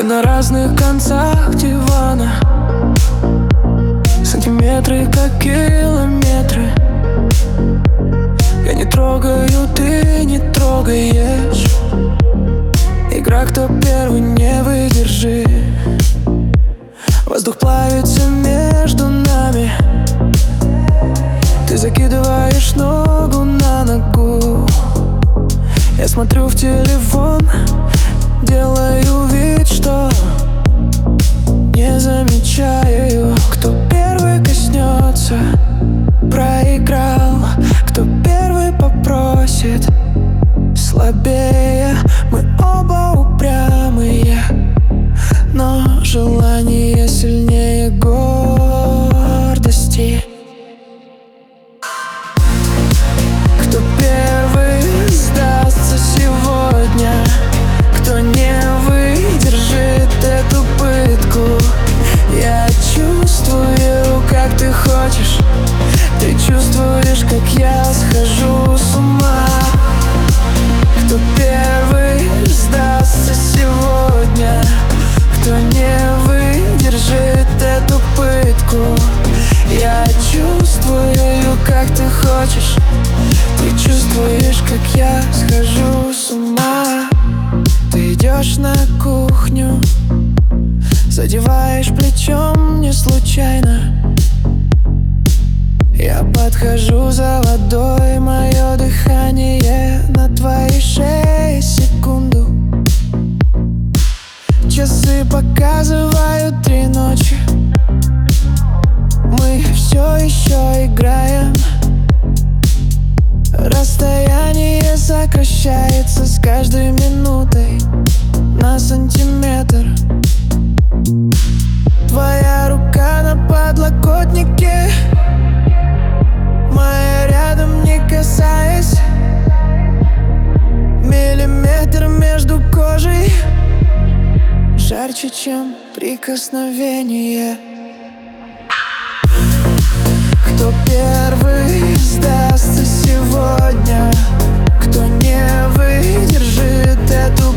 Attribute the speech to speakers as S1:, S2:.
S1: на разных концах дивана, сантиметры как километры. Я не трогаю, ты не трогаешь. Игра кто первый, не выдержи. Воздух плавится между нами. Ты закидываешь ногу на ногу. Я смотрю в телефон, делаю вид, что не замечаю. Кто первый коснется, проиграл. Кто первый попросит слабее. Мы оба упрямые, но желание сильнее гордости. Кто первый сдастся сегодня? Кто не выдержит эту пытку? Я чувствую, как ты хочешь. Ты чувствуешь, как я схожу с ума. Кто первый сдастся сегодня? Кто не выдержит эту пытку? Я чувствую, как ты хочешь. Ты чувствуешь, как я схожу с ума. Ты идешь на кухню, задеваешь плечом не случайно. Я подхожу за водой, мое дыхание на твоей шее секунду. Часы показывают 3 ночи. Мы все еще играем. Расстояние сокращается с каждой минутой на сантиметр. Твоя рука на подлокотнике, моя рядом, не касаясь. Миллиметр между кожей жарче, чем прикосновение. Кто первый сдастся сегодня? Кто не выдержит эту